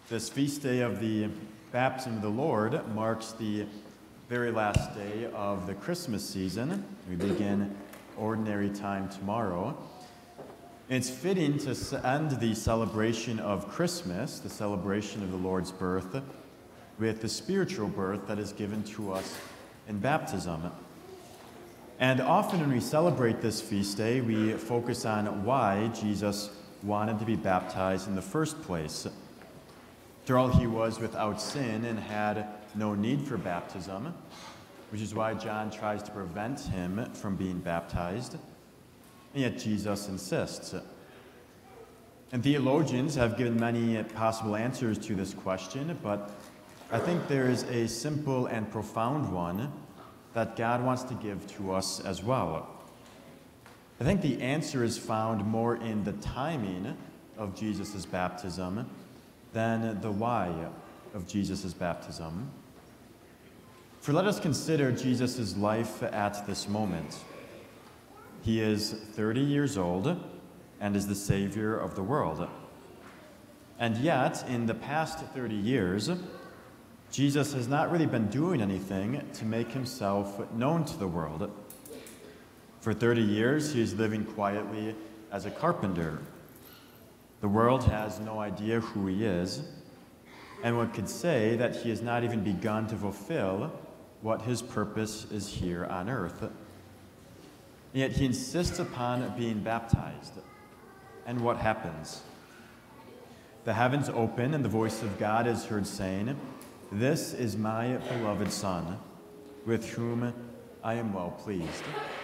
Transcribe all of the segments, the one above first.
This feast day of the baptism of the Lord marks the very last day of the Christmas season. We begin ordinary time tomorrow. It's fitting to end the celebration of Christmas, the celebration of the Lord's birth, with the spiritual birth that is given to us in baptism. And often when we celebrate this feast day, we focus on why Jesus wanted to be baptized in the first place. After all, he was without sin and had no need for baptism, which is why John tries to prevent him from being baptized, and yet Jesus insists. And theologians have given many possible answers to this question, but I think there is a simple and profound one that God wants to give to us as well. I think the answer is found more in the timing of Jesus' baptism than the why of Jesus' baptism. For let us consider Jesus' life at this moment. He is 30 years old and is the Savior of the world. And yet, in the past 30 years, Jesus has not really been doing anything to make himself known to the world. For 30 years, he is living quietly as a carpenter. The world has no idea who he is, and one could say that he has not even begun to fulfill what his purpose is here on earth. And yet he insists upon being baptized. And what happens? The heavens open, and the voice of God is heard saying, "This is my beloved Son, with whom I am well pleased."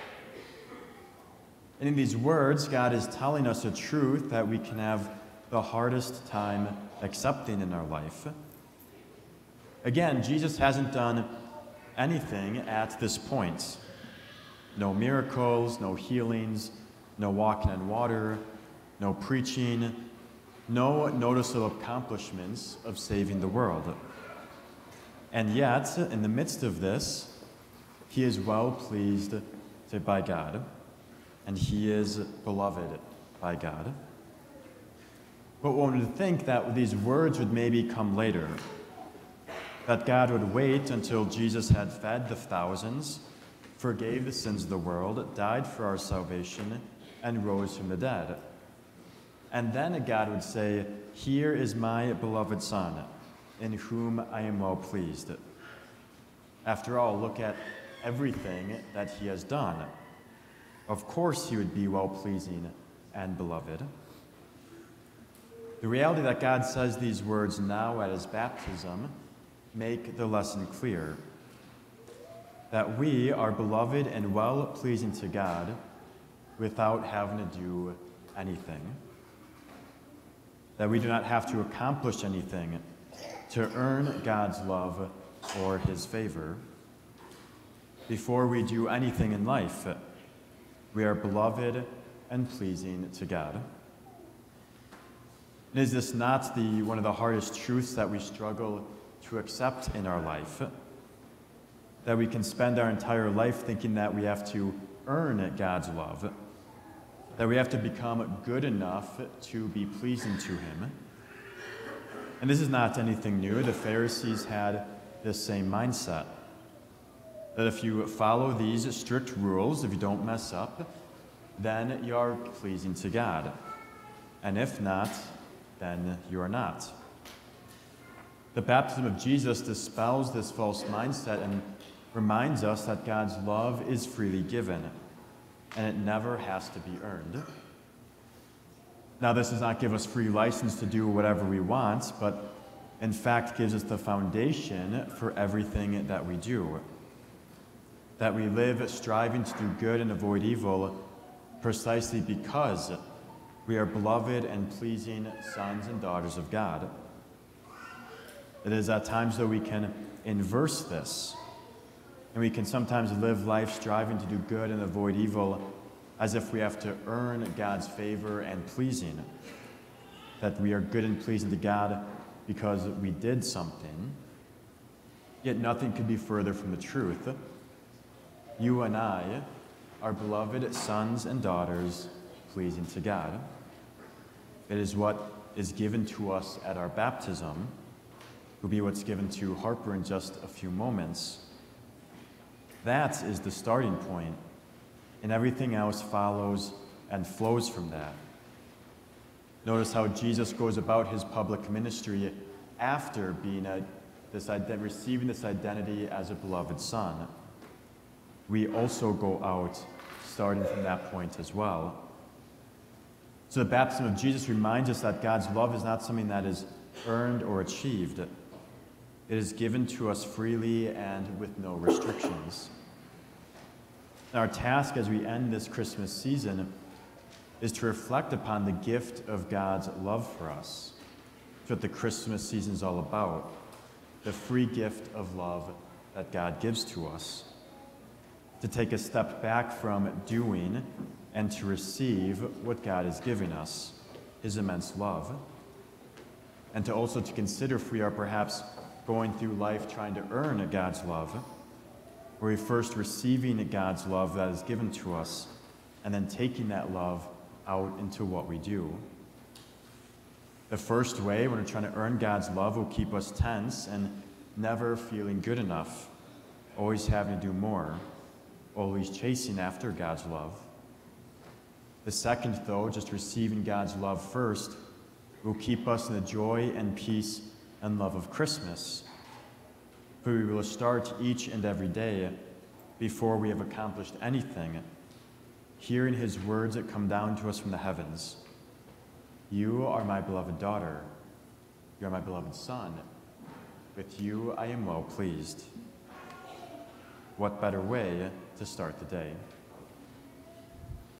And in these words, God is telling us a truth that we can have the hardest time accepting in our life. Again, Jesus hasn't done anything at this point. No miracles, no healings, no walking on water, no preaching, no noticeable accomplishments of saving the world. And yet, in the midst of this, he is well pleased by God. And he is beloved by God. But one would think that these words would maybe come later, that God would wait until Jesus had fed the thousands, forgave the sins of the world, died for our salvation, and rose from the dead. And then God would say, "Here is my beloved Son, in whom I am well pleased." After all, look at everything that he has done. Of course he would be well-pleasing and beloved. The reality that God says these words now at his baptism make the lesson clear. That we are beloved and well-pleasing to God without having to do anything. That we do not have to accomplish anything to earn God's love or his favor. Before we do anything in life, we are beloved and pleasing to God. And is this not one of the hardest truths that we struggle to accept in our life? That we can spend our entire life thinking that we have to earn God's love, that we have to become good enough to be pleasing to him. And this is not anything new. The Pharisees had this same mindset. That if you follow these strict rules, if you don't mess up, then you are pleasing to God. And if not, then you are not. The baptism of Jesus dispels this false mindset and reminds us that God's love is freely given, and it never has to be earned. Now, this does not give us free license to do whatever we want, but in fact gives us the foundation for everything that we do. That we live striving to do good and avoid evil precisely because we are beloved and pleasing sons and daughters of God. It is at times that we can inverse this, and we can sometimes live life striving to do good and avoid evil as if we have to earn God's favor and pleasing, that we are good and pleasing to God because we did something. Yet nothing could be further from the truth. You and I are beloved sons and daughters pleasing to God. It is what is given to us at our baptism will be what's given to Harper in just a few moments. That is the starting point, and everything else follows and flows from that. Notice how Jesus goes about his public ministry after being receiving this identity as a beloved son. We also go out starting from that point as well. So the baptism of Jesus reminds us that God's love is not something that is earned or achieved. It is given to us freely and with no restrictions. And our task as we end this Christmas season is to reflect upon the gift of God's love for us. That's what the Christmas season is all about, the free gift of love that God gives to us. To take a step back from doing and to receive what God is giving us, his immense love. And to also to consider if we are perhaps going through life trying to earn God's love, or we first receiving God's love that is given to us, and then taking that love out into what we do. The first way, when we're trying to earn God's love, will keep us tense and never feeling good enough, always having to do more, always chasing after God's love. The second, though, just receiving God's love first, will keep us in the joy and peace and love of Christmas. For we will start each and every day, before we have accomplished anything, hearing his words that come down to us from the heavens. You are my beloved daughter. You are my beloved son. With you I am well pleased. What better way to start the day?